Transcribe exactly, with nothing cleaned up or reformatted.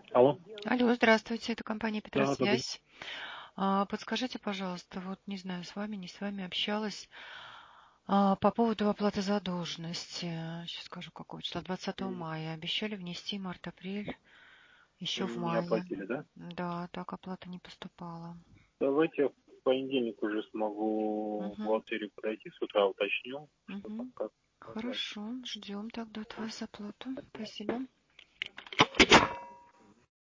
Алло. Алло, здравствуйте, это компания Да, добрый. Петросвязь. А, Подскажите, пожалуйста, вот не знаю, с вами, не с вами общалась а, по поводу оплаты задолженности. Сейчас скажу, какого числа, двадцатого М, мая. Обещали внести март-апрель еще в Не мае. оплатили, да? Да, так оплата не поступала. Давайте я в понедельник уже смогу в Угу, бухгалтерию подойти, с утра уточню, что там угу. как. Давайте. Хорошо, ждем тогда от вас оплату. Спасибо.